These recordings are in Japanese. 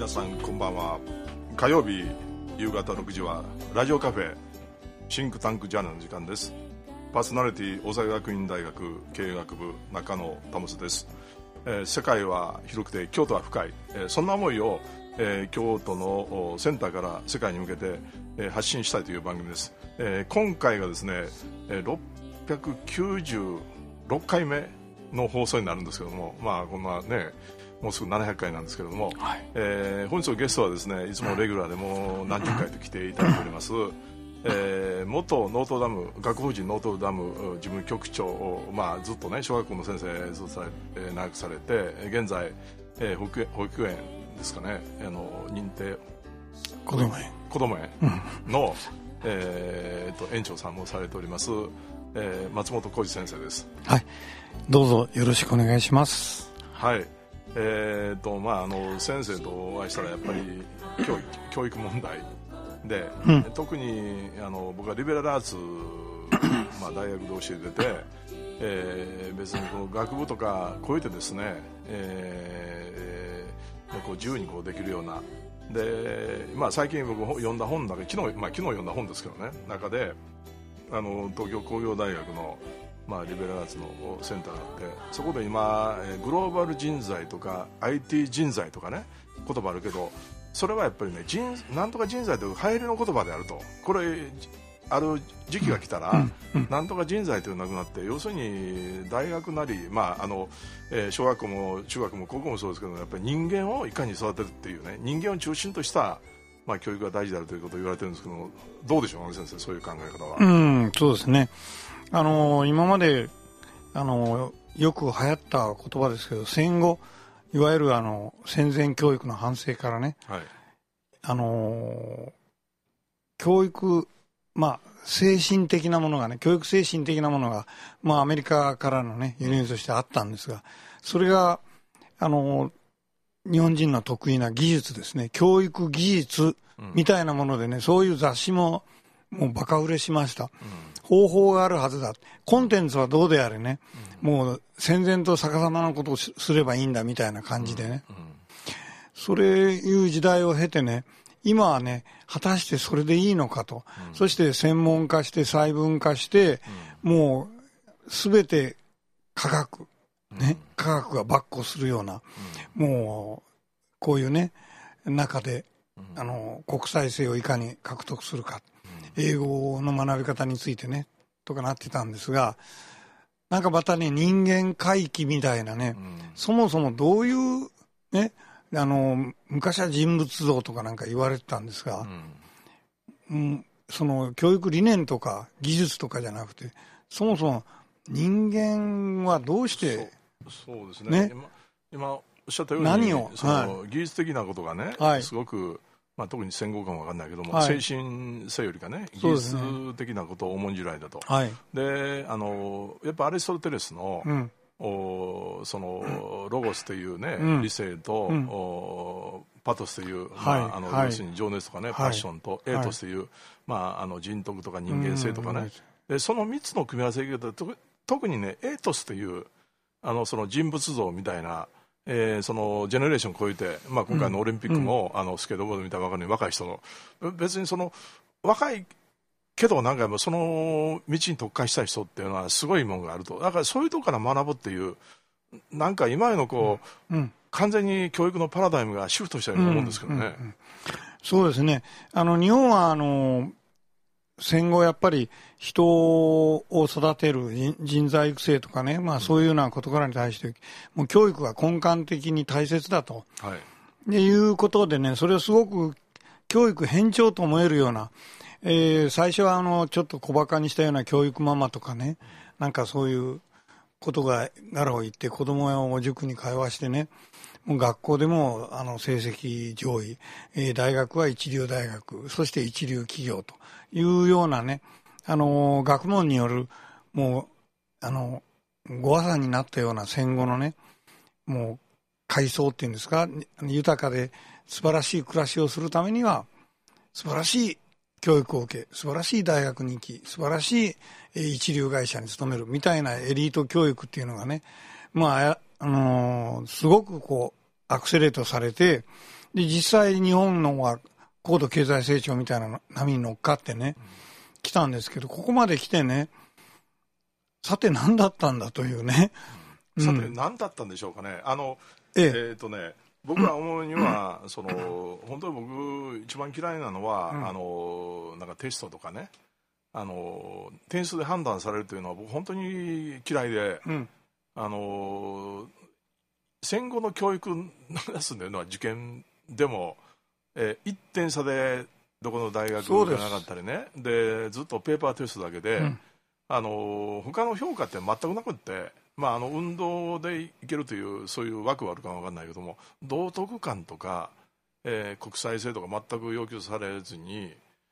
皆さんこんばんは。火曜日夕方6時はラジオカフェシンクタンクジャーナルの時間です。パーソナリティ大阪学院大学経営学部中野保です。世界は広くて京都は深い、そんな思いを、京都のセンターから世界に向けて、発信したいという番組です。今回がですね、696回目の放送になるんですけども、まあこんなねもうすぐ700回なんですけれども、はい、本日のゲストはですね、いつもレギュラーでもう何十回と来ていただいております元ノートダム学法人ノートダム事務局長を、ずっとね小学校の先生ずっと長くされて、現在、保育園ですかね、認定子ども園の、園長さんもされております、松本浩二先生です。 はい、どうぞよろしくお願いします。 はい、先生とお会いしたらやっぱり教育問題で、特に僕はリベラルアーツ、大学で教えてて、別にこの学部とか超えてですね、こう自由にこうできるようなで、最近僕読んだ本だけ昨日読んだ本ですけどね、中で東京工業大学のリベラルアーツのセンターがあって、そこで今グローバル人材とか IT 人材とかね言葉あるけど、それはやっぱりねなんとか人材という流行りの言葉であると、これある時期が来たら、なんとか人材というのがなくなって、要するに大学なり、小学校も中学も高校もそうですけど、やっぱり人間をいかに育てるっていうね、人間を中心とした、教育が大事であるということを言われてるんですけど、どうでしょうか先生、そういう考え方は。 そうですね、今までよく流行った言葉ですけど、戦後いわゆる戦前教育の反省からね、はい、教育、精神的なものがね、教育精神的なものが、アメリカからのね輸入としてあったんですが、それが日本人の得意な技術ですね、教育技術みたいなものでね、そういう雑誌もうバカ売れしました。方法があるはずだ。コンテンツはどうであれね、もう戦前と逆さまなことをすればいいんだみたいな感じでね、それいう時代を経てね、今はね、果たしてそれでいいのかと、そして専門化して細分化して、もうすべて科学ね、科学が跋扈するような、もうこういうね中で国際性をいかに獲得するか、英語の学び方についてねとかなってたんですが、なんかまたね、人間回帰みたいなね、そもそもどういうね、昔は人物像とかなんか言われてたんですが、その教育理念とか技術とかじゃなくて、そもそも人間はどうしてそうですね、今おっしゃったように何を、 技術的なことがね、すごく、特に戦後かも分かんないけども、精神性よりかね、技術的なことを重んじられたと。でやっぱアリストテレスの、そのロゴスというね、理性と、パトスという、要するに情熱とかね、パッションとエイトスという、人徳とか人間性とかね、でその3つの組み合わせで特にね、エイトスというその人物像みたいな、そのジェネレーションを超えて、今回のオリンピックも、スケートボードみたいな分かるように若い人の、別にその若いけどなんかその道に特化したい人っていうのはすごいものがあると。だからそういうとこから学ぶっていう、なんか今の完全に教育のパラダイムがシフトしたように思うんですけどね。 そうですね、日本は戦後やっぱり人を育てる人材育成とかね、そういうような事柄に対してもう教育が根幹的に大切だと、いうことでね、それをすごく教育偏重と思えるような、最初はちょっと小馬鹿にしたような教育ママとかね、なんかそういうことが柄を言って子供を塾に通わしてね、もう学校でも成績上位、大学は一流大学、そして一流企業というようなね、学問によるもうご破算になったような戦後のね、もう階層っていうんですか、豊かで素晴らしい暮らしをするためには素晴らしい教育を受け、素晴らしい大学に行き、素晴らしい一流会社に勤めるみたいなエリート教育っていうのがね、すごくアクセレートされて、 で、実際日本のは高度経済成長みたいな波に乗っかってね、来たんですけど、ここまで来てね、さて何だったんだというね。 さて何だったんでしょうかね。僕ら思うには、本当に僕一番嫌いなのは、なんかテストとかね、点数で判断されるというのは僕本当に嫌いで、戦後の教育のやつというのは受験でも、1点差でどこの大学行かなかったりね、でずっとペーパーテストだけで、他の評価って全くなくって、運動でいけるというそういう枠はあるかも分かんないけども、道徳観とか、国際性とか全く要求されずに、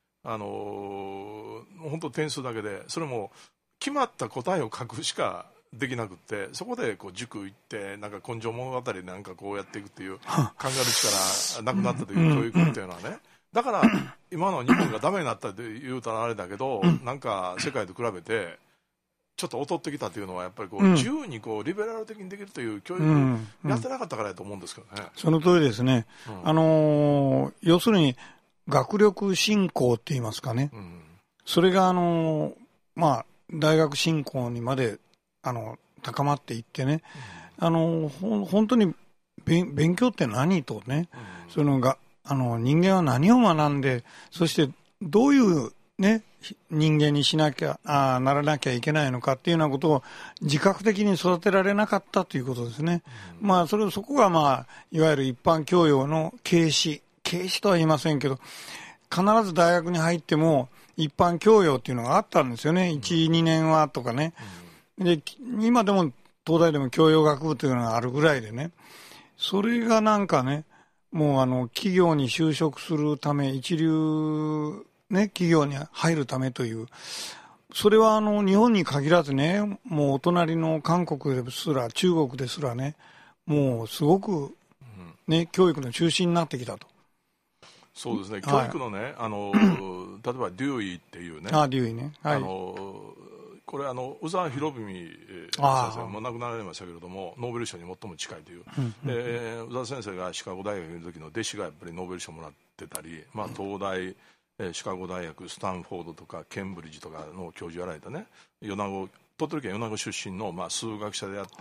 本当点数だけで、それも決まった答えを書くしかできなくって、そこでこう塾行ってなんか根性物語なんかこうやっていくっていう考える力なくなったという教育っていうのはね、だから今の日本がダメになったって言うたらあれだけど、なんか世界と比べてちょっと劣ってきたというのは、やっぱりこう自由にこうリベラル的にできるという教育やってなかったからだと思うんですけどね。 その通りですね。要するに学力進行って言いますかね。それが大学進行にまで高まっていってね、本当に勉強って何とね、そのが人間は何を学んで、そしてどういうね人間にしなきゃならなきゃいけないのかっていうようなことを自覚的に育てられなかったということですね。そこがいわゆる一般教養の軽視とは言いませんけど、必ず大学に入っても一般教養っていうのがあったんですよね。1、2年はとかね。で、今でも東大でも教養学部というのがあるぐらいでね、それがなんかね、もう企業に就職するため、一流ね、企業に入るためという、それは日本に限らずね、もうお隣の韓国ですら、中国ですらね、もうすごくね、教育の中心になってきたと。 そうですね、教育のね、例えばデューイっていうね、 デューイね、はい、 これ宇沢博文先生も亡くなられましたけれども、ノーベル賞に最も近いという、で宇沢先生がシカゴ大学にいる時の弟子がやっぱりノーベル賞もらってたり、東大、シカゴ大学、スタンフォードとかケンブリッジとかの教授やられたね、鳥取県米子出身の数学者であって、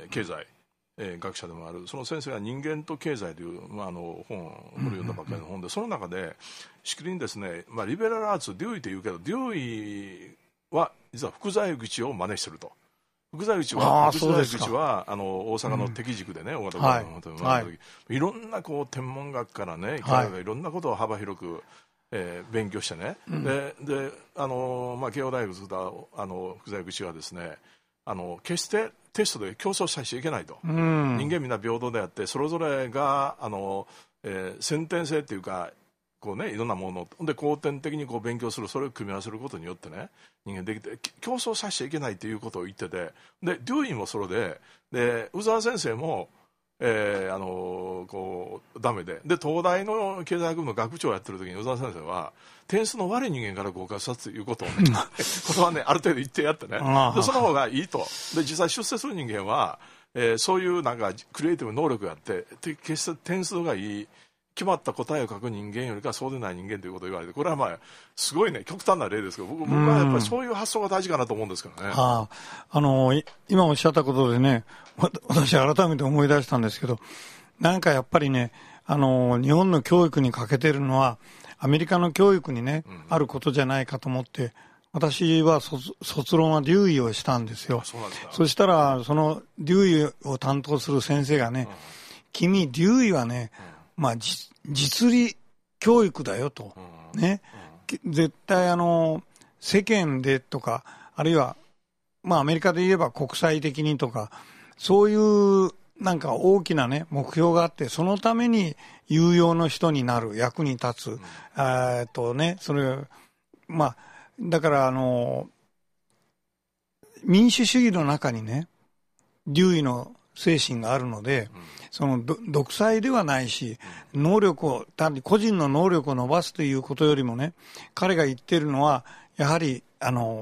経済学者でもあるその先生が人間と経済という、本を読んだばっかりの本で、その中でしきりにですね、リベラルアーツデューイって言うけど、デューイは実は福沢諭吉を真似してると。福沢諭吉は大阪の敵塾でね、大型校の本の時、いろんなこう天文学からね、いろんなことを幅広く勉強してね、で慶応大学だ福沢諭吉はですね、決してテストで競争させちゃいけないと、人間みんな平等であって、それぞれが先天性っていうかこうね、いろんなもので後天的にこう勉強する、それを組み合わせることによってね、人間できて競争させちゃいけないということを言ってて、でデューインもそれで宇沢先生もこうダメで、東大の経済学部の学長をやってる時に宇沢先生は点数の悪い人間から合格させるということをねことはね、ある程度言ってやってね、でその方がいいと。で実際出世する人間は、そういうなんかクリエイティブ能力があって、決して点数がいい決まった答えを書く人間よりかそうでない人間ということを言われて、これはすごいね、極端な例ですけど、僕はやっぱりそういう発想が大事かなと思うんですけどね。 今おっしゃったことでね、私改めて思い出したんですけど、なんかやっぱりね、日本の教育に欠けてるのはアメリカの教育にね、あることじゃないかと思って、私は卒論はデューイをしたんですよ。そしたらそのデューイを担当する先生がね、君デューイはね、実利教育だよと、ね、絶対世間でとか、あるいはアメリカで言えば国際的にとか、そういうなんか大きなね目標があって、そのために有用の人になる、役に立つ、それだから民主主義の中にねデューイの精神があるので、その独裁ではないし、単に個人の能力を伸ばすということよりもね、彼が言っているのはやはり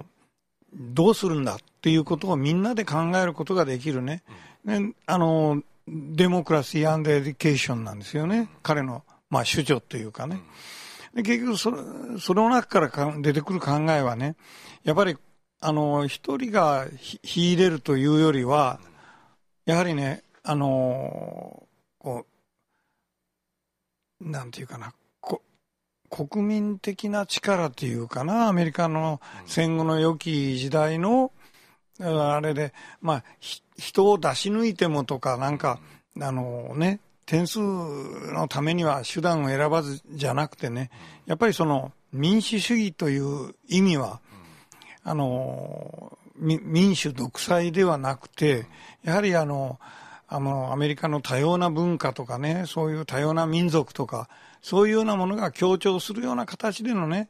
どうするんだっていうことをみんなで考えることができるね、 デモクラシー&エデュケーションなんですよね。彼の、主張というかね。で結局その中から出てくる考えはね、やっぱり、一人が秀でるというよりは、やはりね、なんていうかな、国民的な力というかな、アメリカの戦後の良き時代の、あれで、人を出し抜いてもとか、なんか、点数のためには手段を選ばずじゃなくてね、やっぱりその民主主義という意味は、民主独裁ではなくて、やはりアメリカの多様な文化とかね、そういう多様な民族とか、そういうようなものが強調するような形でのね、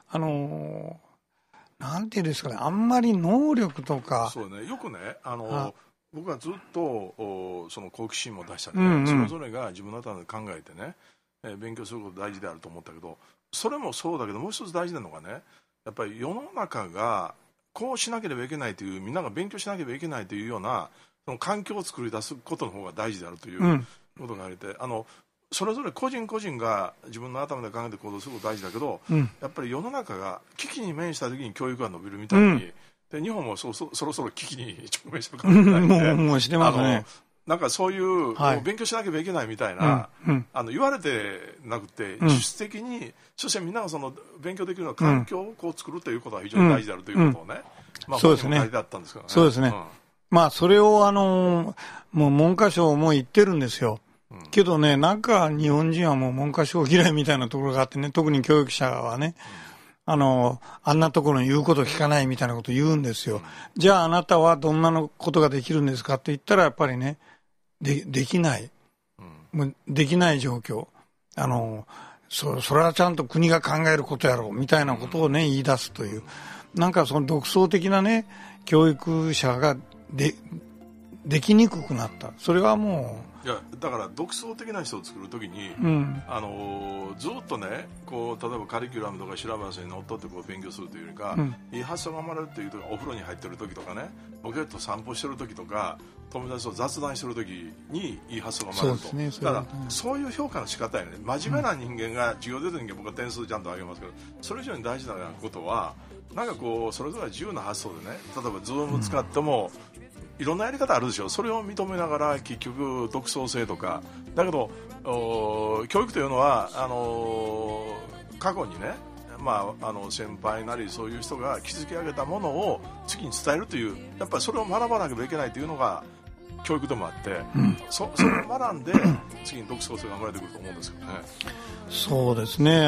なんていうんですかね、あんまり能力とか。 そうね、よくね、僕はずっとその好奇心も出したね、それぞれが自分の頭で考えてね、勉強すること大事であると思ったけど、それもそうだけど、もう一つ大事なのがね、やっぱり世の中がこうしなければいけないという、みんなが勉強しなければいけないというようなその環境を作り出すことの方が大事であるということがあって、それぞれ個人個人が自分の頭で考えて行動すること大事だけど、やっぱり世の中が危機に面した時に教育が伸びるみたいに、で日本もそろそろ危機に直面してるかもしれないんで、 もうしてますね。 なんかそういう、勉強しなければいけないみたいな、言われてなくて、実質的に、そしてみんながその勉強できるような環境をこう作るということは非常に大事であるということをね、 そうですね。そうですね。それをもう文科省も言ってるんですよ。けどね、なんか日本人はもう文科省嫌いみたいなところがあってね、特に教育者はね、あんなところに言うこと聞かないみたいなこと言うんですよ。じゃああなたはどんなことができるんですかって言ったら、やっぱりね、できない。もうできない状況。それはちゃんと国が考えることやろうみたいなことをね、言い出すという。なんかその独創的なね、教育者ができにくくなった。それはもう、 いやだから独創的な人を作るときに、ずっとねこう例えばカリキュラムとかシラバスにのっとってこう勉強するというよりか、いい発想が生まれるというとお風呂に入ってる時とかね、ポケット散歩してる時とか、友達と雑談してる時にいい発想が生まれると。そうですね、だからそういう評価の仕方やね。真面目な人間が授業出た人間、僕は点数ちゃんと上げますけど、それ以上に大事なことはなんかこうそれぞれ自由な発想でね、例えばズーム使っても、いろんなやり方あるでしょ。それを認めながら結局独創性とかだけど、教育というのは過去にね、先輩なりそういう人が築き上げたものを次に伝えるという、やっぱりそれを学ばなければいけないというのが教育でもあって、それを学んで次に独創性が生まれてくると思うんですよね。 そうですね。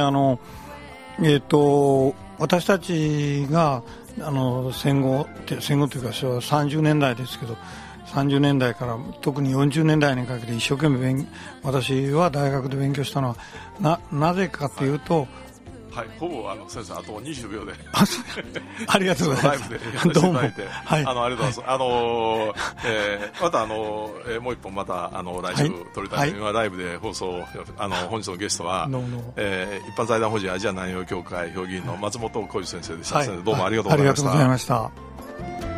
私たちが戦後というか昭和30年代ですけど、30年代から特に40年代にかけて一生懸命私は大学で勉強したのはなぜかというと、 はい、ほぼ先生あと20秒でありがとうございます。 どうも、はい、ありがとうございます。またもう一本また来週撮りたい、今ライブで放送、本日のゲストは、一般財団法人アジア南洋協会評議員の松本浩二先生でした。先生どうもありがとうございました。 ありがとうございました。